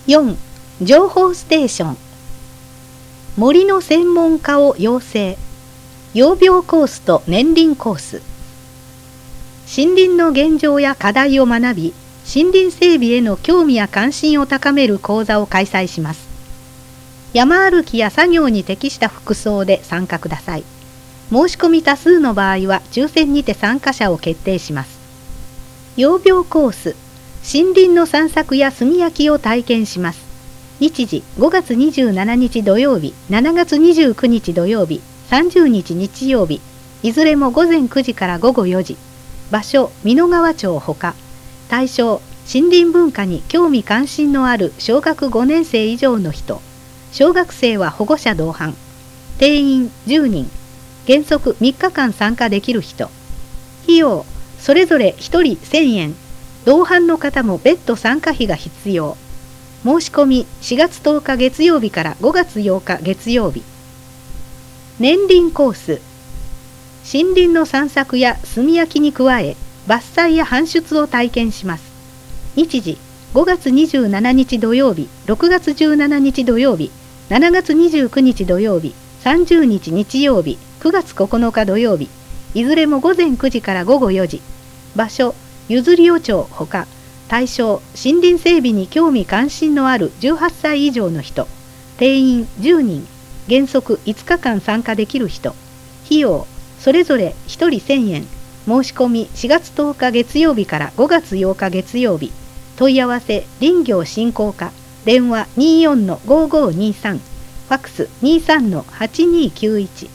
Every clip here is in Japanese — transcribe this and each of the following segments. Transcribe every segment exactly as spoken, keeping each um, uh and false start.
よん. 情報ステーション。森の専門家を養成。養病コースと年輪コース。森林の現状や課題を学び、森林整備への興味や関心を高める講座を開催します。山歩きや作業に適した服装で参加ください。申し込み多数の場合は抽選にて参加者を決定します。養病コース。森林の散策や炭焼きを体験します。日時ごがつにじゅうしちにち土曜日、しちがつにじゅうくにち土曜日、さんじゅうにち日曜日、いずれもごぜんくじからごごよじ。場所、美濃川町ほか。対象、森林文化に興味関心のある小学ごねんせい以上の人。小学生は保護者同伴。定員じゅうにん。原則みっかかん参加できる人。費用、それぞれひとりせんえん。同伴の方も別途参加費が必要。申し込みしがつとおか月曜日からごがつようか月曜日。年輪コース。森林の散策や炭焼きに加え、伐採や搬出を体験します。日時ごがつにじゅうしちにち土曜日、ろくがつじゅうしちにち土曜日、しちがつにじゅうくにち土曜日、さんじゅうにち日曜日、くがつここのか土曜日、いずれもごぜんくじからごごよじ。場所、ゆずりお町ほか。対象、森林整備に興味関心のあるじゅうはっさい以上の人。定員じゅうにん。原則いつかかん参加できる人。費用、それぞれひとりせんえん。申し込みしがつとおか月曜日からごがつようか月曜日。問い合わせ林業振興課。電話 にじゅうよんのごごにさん。ファックス にじゅうさんのはちにきゅういち。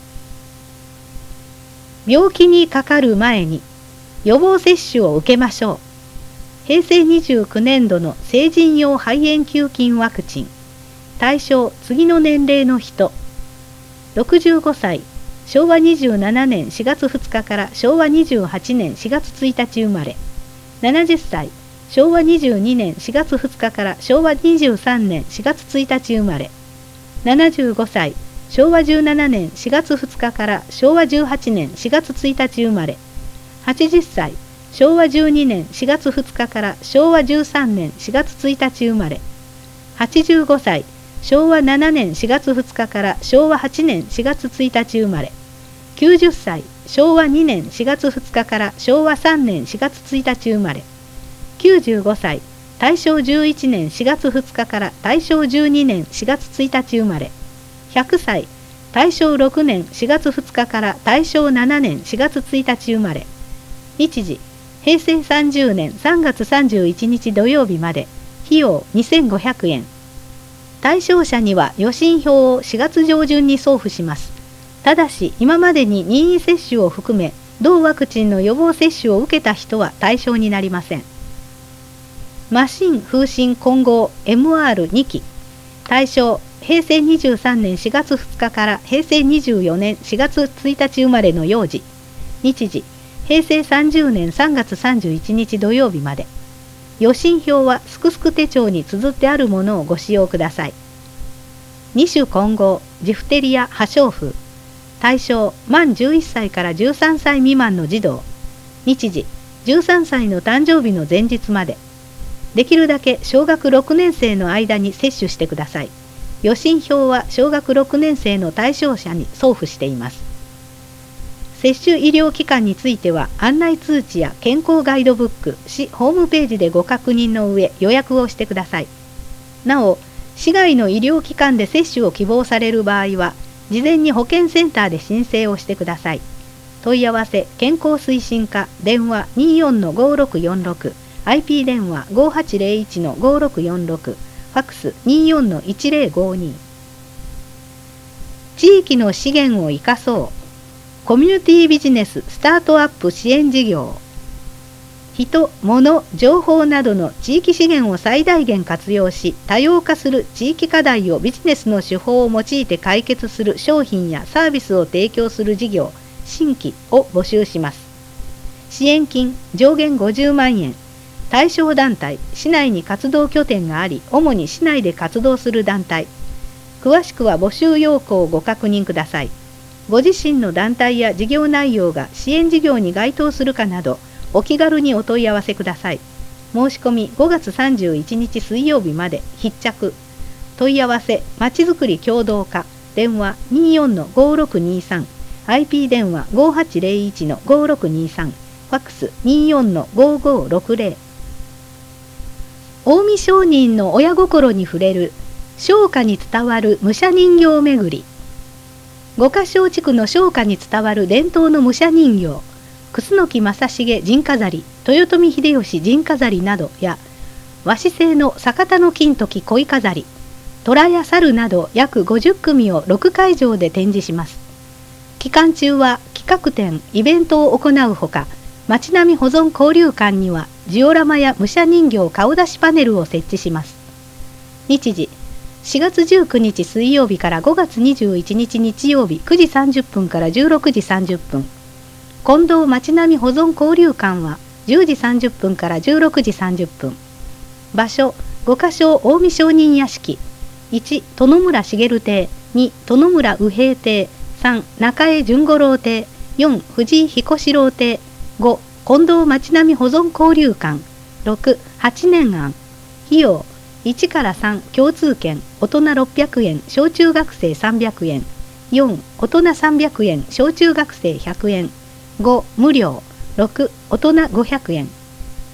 病気にかかる前に予防接種を受けましょう。へいせいにじゅうきゅうねんどの成人用肺炎球菌ワクチン。対象、次の年齢の人。ろくじゅうごさい、しょうわにじゅうななねんしがつふつかからしょうわにじゅうはちねんしがつついたち生まれ。ななじゅっさい、しょうわにじゅうにねんしがつふつかからしょうわにじゅうさんねんしがつついたち生まれ。ななじゅうごさい、しょうわじゅうななねんしがつふつかからしょうわじゅうはちねんしがつついたち生まれ。はちじゅっさい、しょうわじゅうにねんしがつふつかからしょうわじゅうさんねんしがつついたち生まれ。はちじゅうごさい、しょうわななねんしがつふつかからしょうわはちねんしがつついたち生まれ。きゅうじゅっさい、しょうわにねんしがつふつかからしょうわさんねんしがつついたち生まれ。きゅうじゅうごさい、たいしょうじゅういちねんしがつふつかからたいしょうじゅうにねんしがつついたち生まれ。ひゃくさい、たいしょうろくねんしがつふつかからたいしょうななねんしがつついたち生まれ。日時へいせいさんじゅうねんさんがつさんじゅういちにち土曜日まで。費用にせんごひゃくえん。対象者には予診票をしがつじょうじゅんに送付します。ただし今までに任意接種を含め同ワクチンの予防接種を受けた人は対象になりません。マシン風疹混合 エムアールに 期。対象、へいせいにじゅうさんねんしがつふつかからへいせいにじゅうよねんしがつついたち生まれの幼児。日時へいせいさんじゅうねんさんがつさんじゅういちにち土曜日まで。予診票はすくすく手帳に綴ってあるものをご使用ください。二種混合ジフテリア破傷風。対象、満じゅういっさいからじゅうさんさい未満の児童。日時じゅうさんさいの誕生日の前日まで。できるだけ小学ろくねんせいの間に接種してください。予診票は小学ろくねんせいの対象者に送付しています。接種医療機関については案内通知や健康ガイドブック、市ホームページでご確認の上予約をしてください。なお、市外の医療機関で接種を希望される場合は、事前に保健センターで申請をしてください。問い合わせ健康推進課電話 にじゅうよんのごろくよんろく、アイピー 電話 ごはちぜろいちのごろくよんろく、ファックス にじゅうよんのいちぜろごに。地域の資源を生かそう。コミュニティビジネススタートアップ支援事業。人、物、情報などの地域資源を最大限活用し、多様化する地域課題をビジネスの手法を用いて解決する商品やサービスを提供する事業、新規を募集します。支援金、上限ごじゅうまんえん。対象団体、市内に活動拠点があり、主に市内で活動する団体。詳しくは募集要項をご確認ください。ご自身の団体や事業内容が支援事業に該当するかなど、お気軽にお問い合わせください。 申し込みごがつさんじゅういちにち水曜日まで必着。問い合わせまちづくり協同課電話 にじゅうよんのごろくにさん アイピー 電話 ごはちゼロいちのごろくにさん ファックス にじゅうよんのごごろくゼロ。近江商人の親心に触れる商家に伝わる武者人形巡り。五箇小地区の商家に伝わる伝統の武者人形、楠木正成陣飾り、豊臣秀吉陣飾りなどや、和紙製の酒田の金時鯉飾り、虎や猿など約ごじゅっくみをろくかいじょうで展示します。期間中は企画展、イベントを行うほか、町並み保存交流館にはジオラマや武者人形顔出しパネルを設置します。日時しがつじゅうくにち水曜日からごがつにじゅういちにち日曜日くじさんじゅっぷんからじゅうろくじさんじゅっぷん。近藤町並み保存交流館はじゅうじさんじゅっぷんからじゅうろくじさんじゅっぷん。場所五箇小近江商人屋敷。いち殿村茂邸、に殿村右平邸、さん中江純五郎邸、よん藤井彦四郎邸、ご近藤町並み保存交流館、ろくはちねん庵。費用いちからさん共通券、大人ろっぴゃくえん、小中学生さんびゃくえん、よん大人さんびゃくえん、小中学生ひゃくえん、ご無料、ろく大人ごひゃくえん。